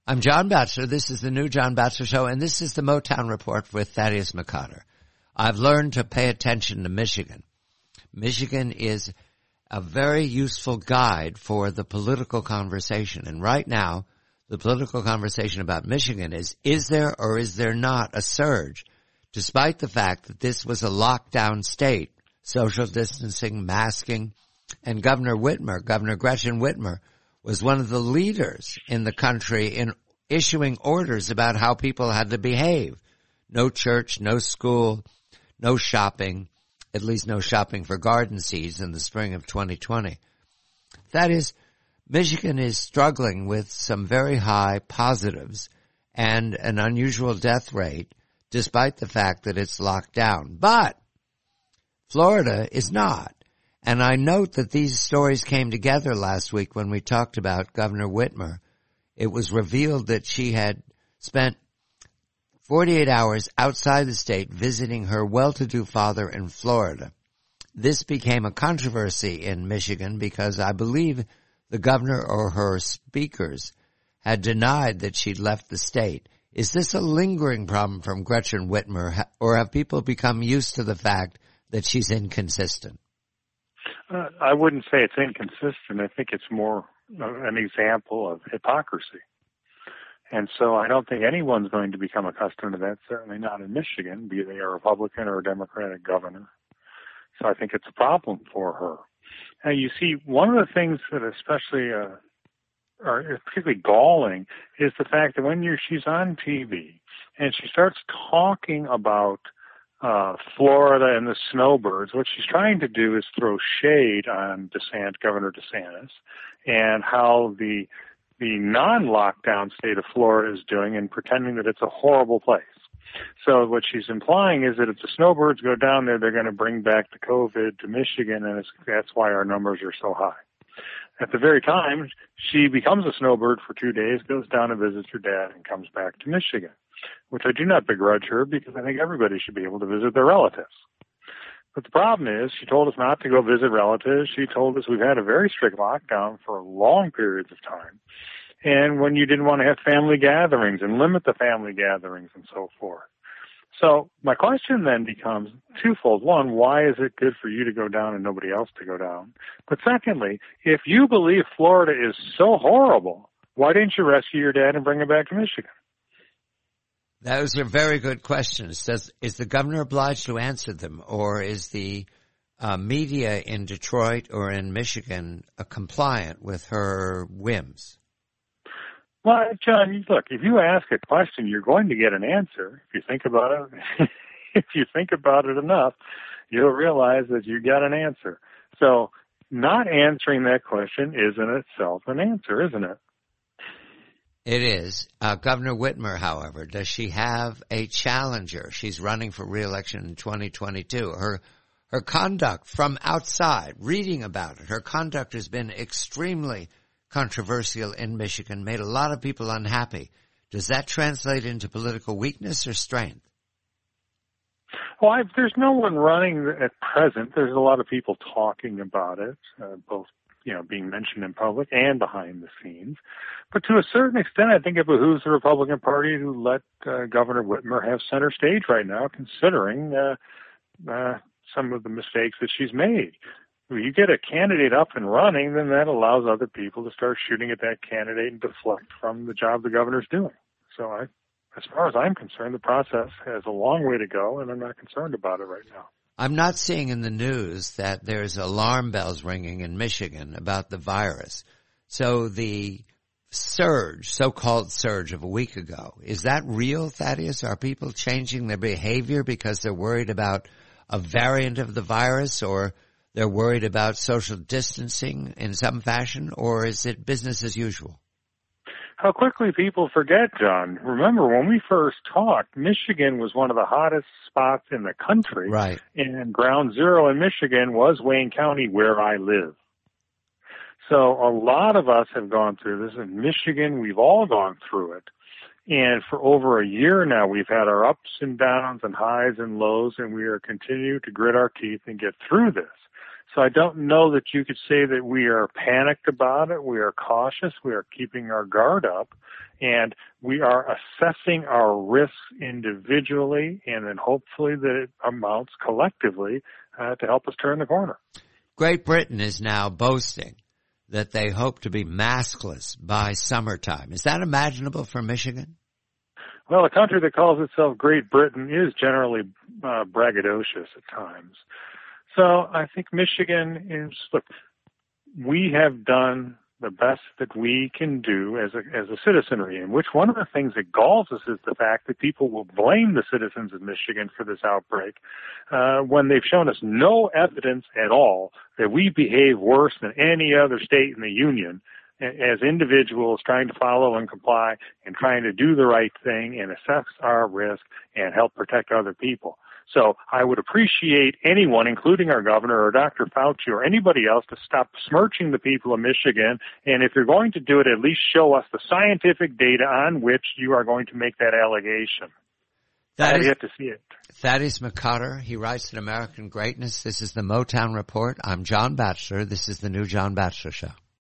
I'm John Batchelor. This is the new John Batchelor Show, and this is the Motown Report with Thaddeus McConner. I've learned to pay attention to Michigan. Michigan is a very useful guide for the political conversation. And right now, the political conversation about Michigan is there or is there not a surge? Despite the fact that this was a lockdown state, social distancing, masking, and Governor Gretchen Whitmer, was one of the leaders in the country in issuing orders about how people had to behave. No church, no school, no shopping, at least no shopping for garden seeds in the spring of 2020. That is, Michigan is struggling with some very high positives and an unusual death rate, despite the fact that it's locked down. But Florida is not. And I note that these stories came together last week when we talked about Governor Whitmer. It was revealed that she had spent 48 hours outside the state visiting her well-to-do father in Florida. This became a controversy in Michigan because I believe the governor or her speakers had denied that she'd left the state. Is this a lingering problem from Gretchen Whitmer, or have people become used to the fact that she's inconsistent? I wouldn't say it's inconsistent. I think it's more an example of hypocrisy. And so I don't think anyone's going to become accustomed to that, certainly not in Michigan, be they a Republican or a Democratic governor. So I think it's a problem for her. Now, you see, one of the things that especially are particularly galling is the fact that when she's on TV and she starts talking about Florida and the snowbirds, what she's trying to do is throw shade on Governor DeSantis, and how the non-lockdown state of Florida is doing, and pretending that it's a horrible place. So what she's implying is that if the snowbirds go down there, they're going to bring back the COVID to Michigan, and that's why our numbers are so high. At the very time, she becomes a snowbird for 2 days, goes down and visits her dad, and comes back to Michigan, which I do not begrudge her because I think everybody should be able to visit their relatives. But the problem is she told us not to go visit relatives. She told us we've had a very strict lockdown for long periods of time. And when you didn't want to have family gatherings and limit the family gatherings and so forth. So my question then becomes twofold. One, why is it good for you to go down and nobody else to go down? But secondly, if you believe Florida is so horrible, why didn't you rescue your dad and bring him back to Michigan? Those are very good questions. Is the governor obliged to answer them, or is the media in Detroit or in Michigan compliant with her whims? Well, John, look, if you ask a question, you're going to get an answer. If you think about it, if you think about it enough, you'll realize that you got an answer. So not answering that question is in itself an answer, isn't it? It is. Governor Whitmer, however, does she have a challenger? She's running for re-election in 2022. Her conduct from outside, reading about it, her conduct has been extremely controversial in Michigan, made a lot of people unhappy. Does that translate into political weakness or strength? Well, there's no one running at present. There's a lot of people talking about it, both being mentioned in public and behind the scenes. But to a certain extent, I think it behooves the Republican Party to let Governor Whitmer have center stage right now, considering some of the mistakes that she's made. When you get a candidate up and running, then that allows other people to start shooting at that candidate and deflect from the job the governor's doing. So as far as I'm concerned, the process has a long way to go, and I'm not concerned about it right now. I'm not seeing in the news that there's alarm bells ringing in Michigan about the virus. So the so-called surge of a week ago, is that real, Thaddeus? Are people changing their behavior because they're worried about a variant of the virus, or they're worried about social distancing in some fashion, or is it business as usual? How quickly people forget, John. Remember, when we first talked, Michigan was one of the hottest spots in the country. Right. And ground zero in Michigan was Wayne County, where I live. So a lot of us have gone through this. In Michigan, we've all gone through it. And for over a year now, we've had our ups and downs and highs and lows, and we are continuing to grit our teeth and get through this. So I don't know that you could say that we are panicked about it. We are cautious. We are keeping our guard up, and we are assessing our risks individually, and then hopefully that it amounts collectively to help us turn the corner. Great Britain is now boasting that they hope to be maskless by summertime. Is that imaginable for Michigan? Well, a country that calls itself Great Britain is generally braggadocious at times. So I think Michigan is, look, we have done the best that we can do as a citizenry, in which one of the things that galls us is the fact that people will blame the citizens of Michigan for this outbreak when they've shown us no evidence at all that we behave worse than any other state in the union as individuals trying to follow and comply and trying to do the right thing and assess our risk and help protect other people. So I would appreciate anyone, including our governor or Dr. Fauci or anybody else, to stop smirching the people of Michigan. And if you're going to do it, at least show us the scientific data on which you are going to make that allegation. I've yet to see it. Thaddeus McCotter, he writes in American Greatness. This is the Motown Report. I'm John Batchelor. This is the new John Batchelor Show.